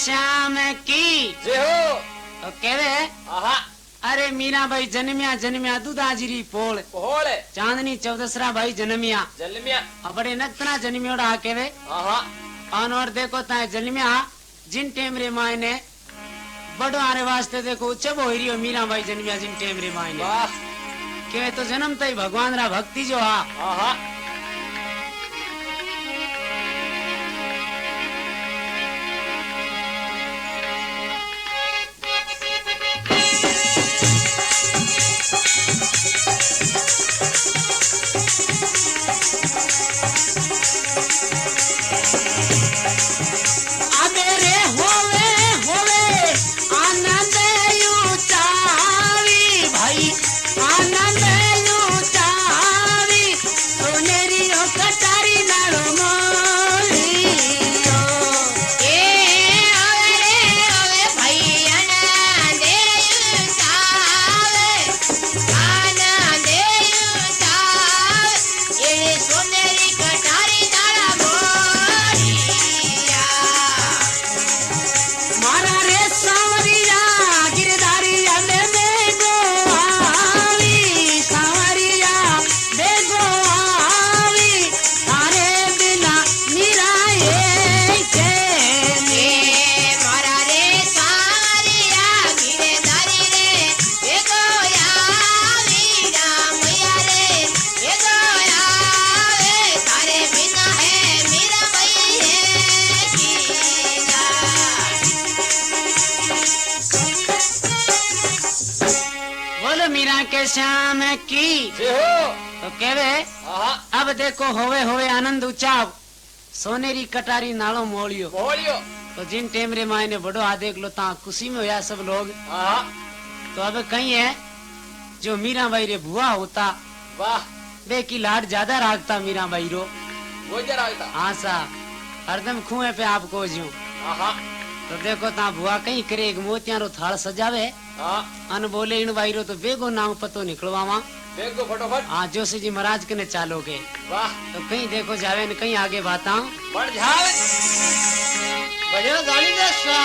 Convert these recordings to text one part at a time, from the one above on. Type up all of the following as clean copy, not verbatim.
श्याम की जे हो तो केवे आहा अरे मीरा भाई जन्मिया जन्मिया दूधाजीरी पोल पोल चांदनी चौदसरा भाई जन्मिया जलमिया बड़े नतना जन्मियोड़ा केवे आहा और देखो ताए जन्मिया जिन टेम रे माय ने बड़ो आरे वास्ते देखो उच्चब हो रियो मीरा भाई जन्मिया जिन टेम रे माय ने वाह केवे तो जन्म तई भगवान रा भक्ति जो हा आहा मीरा के श्याम की जे हो तो केवे आहा अब देखो होवे होवे आनंद उचाव सोनेरी कटारी नालो मोलियो मोलियो तो जिन टेम रे माय ने बड़ो आ देख लो ता खुशी में होया सब लोग आहा तो अब कहीं है जो मीरा बाई रे बुआ होता वाह बे की लाड ज्यादा राखता मीरा बाई रो वो जरा आता हाँ सा हरदम खुए पे आपको जो आहा तो देखो ता बुआ कहीं करे एक मोतिया रो थाल सजावे हां अन बोले इन बाई रो तो बेगो नाम पतो निकलवावा देखो फटाफट हाँ जोशी जी महाराज कने चालोगे वाह तो कहीं देखो जावे न कहीं आगे बाता बढ़ जावे बजो गाली दे सा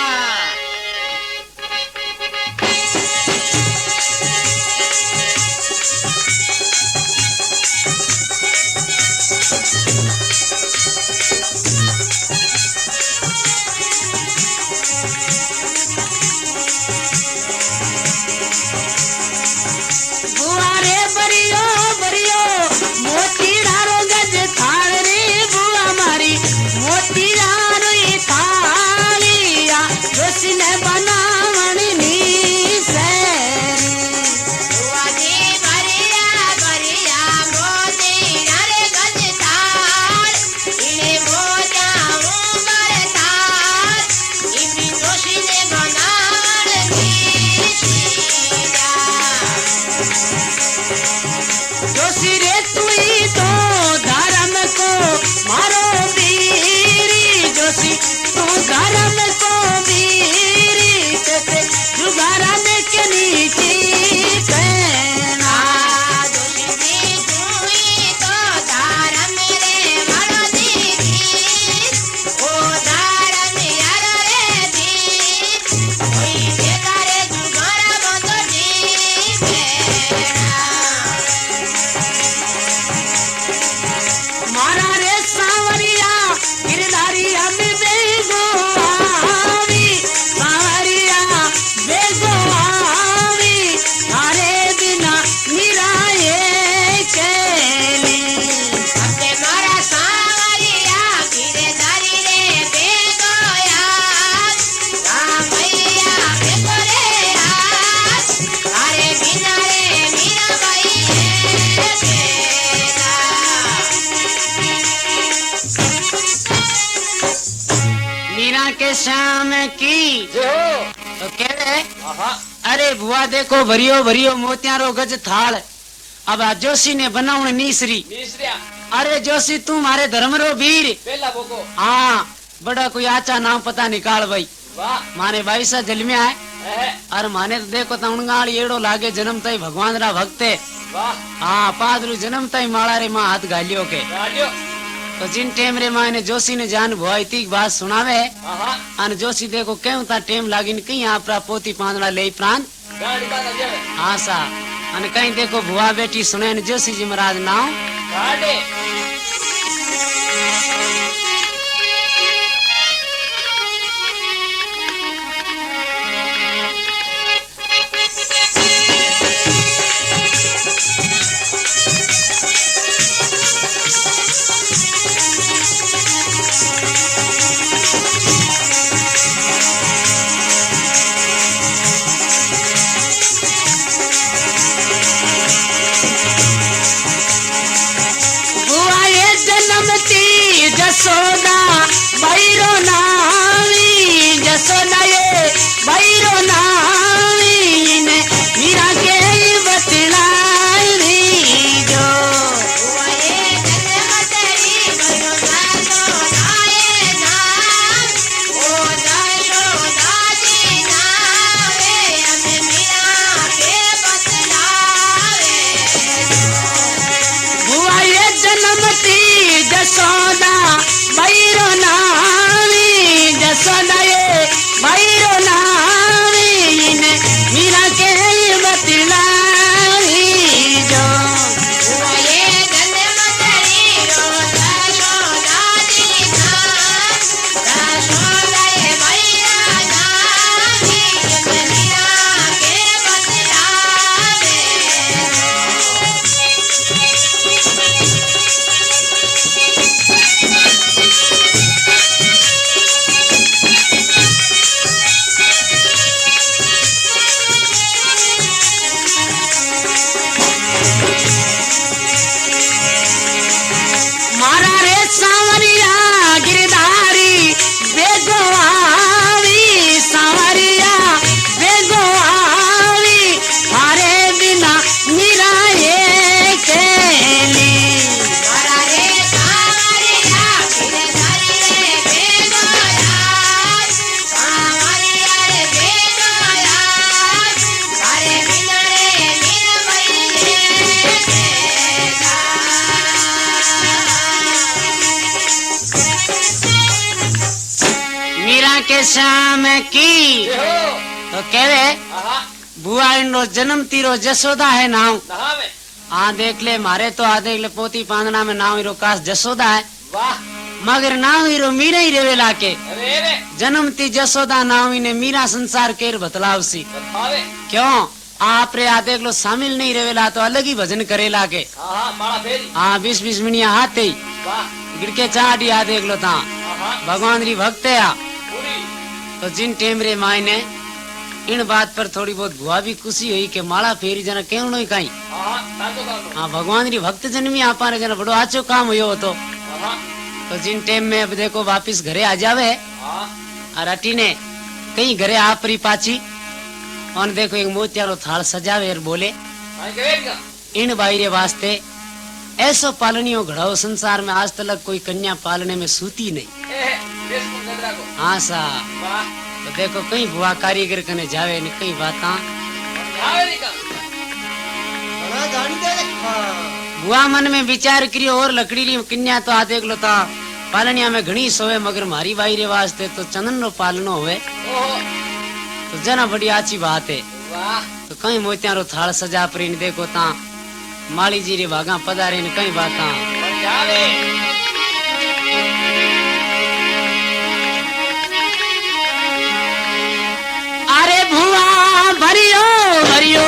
श्याम की जे हो तो केवे आहा अरे बुआ देखो भरियो भरियो मोतियारो गज थाल अब आ जोशी ने बनावण नीसरी मिश्रिया अरे जोशी तू मारे धर्म रो वीर पहला बोको हाँ बड़ा कोई आचा नाम पता निकाल भाई वाह माने भाई सा जलमिया है और माने तो देखो तमगाल एड़ो लागे जन्म तई भगवान रा भक्त है वाह हाँ पादरू जन्म तई माला रे माँ हाथ गालियो के गालियो तो जिन टेम रे मायने जोशी ने जान भुआई तीक बात सुनावे आहा अन जोशी देखो क्यों ता टेम लागिन कहीं आपरा पोती पांदड़ा ले प्राण गाड़ी बात आ जावे आशा अन कहीं देखो भुआ बेटी सुने न जोशी जी महाराज नाम गाड़ी भुआ ये जन्मती जसोदा बैरो नावी जसोदा ये बैरो नावी ने मीरा के बतलाई जो भुआ ये जन्मती जसोदा बैरो नावी जसोदा ये बैरो नावी ने मीरा के बतलाई जो मारा रे सांवरिया गिरधारी बेगोआवी सांवरिया बेगोआवी थारे बिना मीरा ये केली मीरा के शाम की ये हो तो कहवे आहा बुआ इनो जन्म तीरो जसोदा है नाम नहावे आ देख ले मारे तो आ देख ले पोती पांदना में नाम इरो कास जसोदा है वाह मगर नाम इरो मीरा ही रेवे लाके अरे रे जन्मती जसोदा नाम इने मीरा संसार केर बतलावसी बतावे क्यों आप रे आ देख लो शामिल नहीं रेवेला तो अलग ही भजन करेला के आहा माला फेरी हाँ 20-20 मिनिया हाथे ही वाह गिड़के चाटी आ देख लो ता आहा भगवान री भक्त है आ पूरी तो जिन टेम रे मायने इन बात पर थोड़ी बहुत भुआ भी खुशी हुई कि माला फेरी जना केवनो ही कहीं आहा ताको ताको हाँ भगवान री भक्त जन्मी आपा रे जना बड़ो आचो काम हुयो तो आहा तो जिन टेम में अब देखो वापिस घरे आ जावे आहा और अटी ने कहीं घरे आप री पाची और देखो एक मोतियारो थाल सजावे और बोले आई करेगा इन बाईरे वास्ते ऐसो पालनियों घड़ाओ संसार में आज तक कोई कन्या पालने में सूती नहीं ए देश को नजरा को हाँ सा वाह तो देखो कहीं बुआ कारीगर कने जावे ने कई बाता नहावे नहीं का बना गाड़ी दे हां बुआ मन में विचार करियो और लकड़ी री कन्या तो आ देख लो ता पालनिया में घणी सोवे मगर मारी बाई रे वास्ते तो चंदन रो पालनो होवे ओहो तो जना बड़ी अच्छी बात है वाह तो कहीं मोतिया रो थाल सजा परी ने देखो ता माली जी रे भागा पधारे ने कई बाता जावे अरे भुआ भरियो भरियो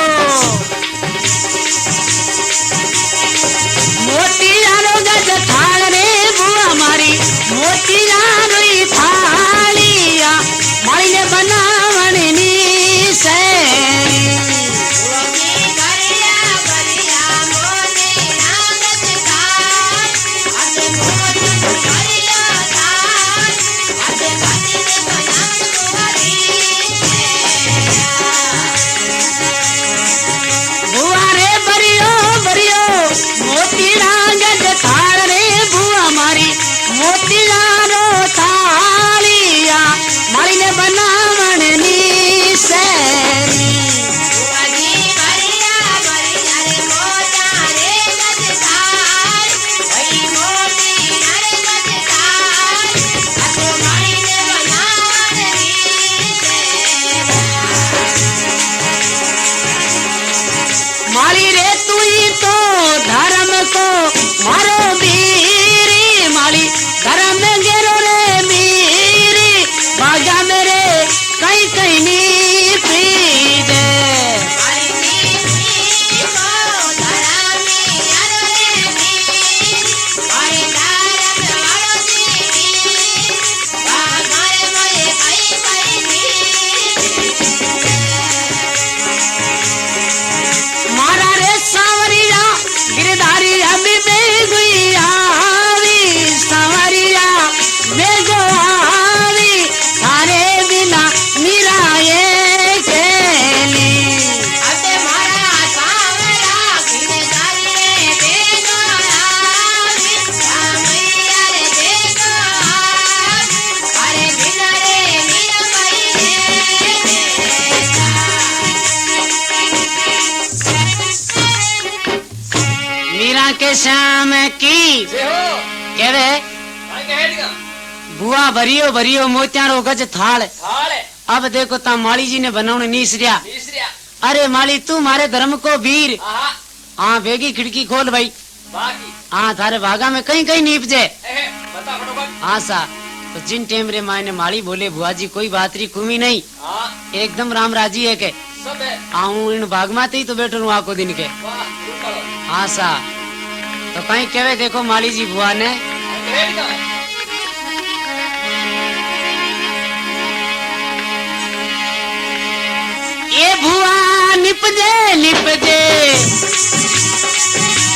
मोतियारो गज थाल रे बुआ मारी मोतियारो ही थालिया माई ने बनावन नी सैरी बढ़िया बढ़िया मोती नागत का के श्याम की से हो कहवे भाई कह दिया बुआ भरियो भरियो मोत्यारो गज थाल। थाल अब देखो ता माली जी ने बनावने नीसरिया। तीसरिया अरे माली तू मारे धर्म को वीर। आहा हाँ बेगी खिड़की खोल भाई। बाकी हाँ थारे भागा में कहीं कहीं नीप जे। बता फटोफट हाँ सा तो जिन टेम रे मायने माली बोले बुआ जी कोई बात री कुमी नहीं, हाँ एकदम राम राजी है के सब है आऊं इन भाग माते ही तो बैठो रू आको दिन के। वाह रुको हाँ सा तो कहीं कहवे देखो माली जी बुआ ने कह दिया ये भुआ निपजे निपजे